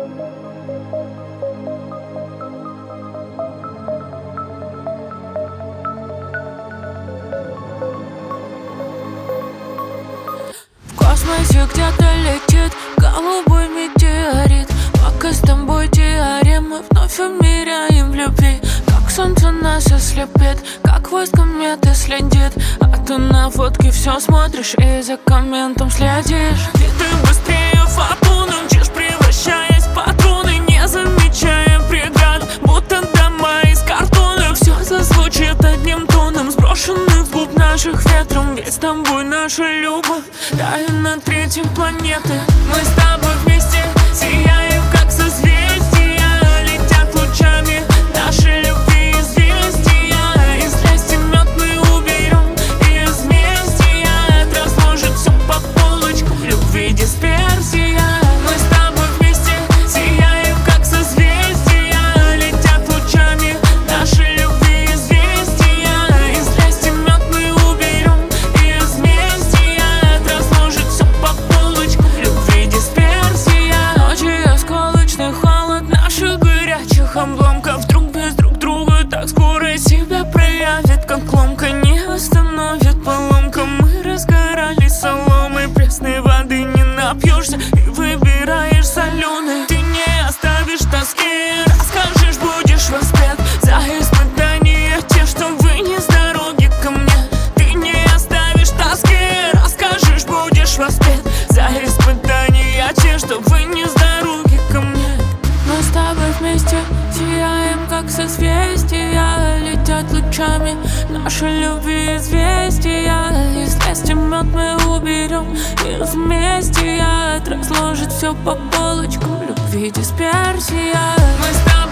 В космосе где-то летит голубой метеорит. Пока с тобой теоремы вновь умеряем в любви. Как солнце нас ослепит, как хвост кометы следит. А ты на фотке все смотришь и за комментом следишь. И ты быстрее фортуны мчишь, превращаясь в патроны, не замечая преград, будто дома из картона. Все зазвучит одним тоном, сброшенный в клуб наших ветром. Ведь с тобой наша любовь тает на третьей планеты. Мы с тобой вместе сияем, как созвездия. Летят лучами наши любви известия. Из злости мед мы уберем, и из мести разложит все по полочкам. В любви дисперсия. Мы с тобой вместе сияем, как созвездия. Летят лучами наши любви известия. Из злости мед мы уберем, и из мести разложит все по полочкам. В любви дисперсия. Ночью осколочный холод наших горячих обломков друг без друг друга так скоро себя проявит, как ломка. Не остановит поломка. Мы разгорались соломой, пресной воды не напьешься и выбираешь соленый. Ты не оставишь тоски, расскажешь, будешь воспет за испытания те, что вынес дороги ко мне. Ты не оставишь тоски, расскажешь, будешь воспет за испытания те, что вынес дороги ко мне. Мы с тобой вместе сияем, как созвездия. Летят лучами наши любви известия. Из злости мед мы уберем, из мести разложит все по полочкам. В любви дисперсия. Мы с тобой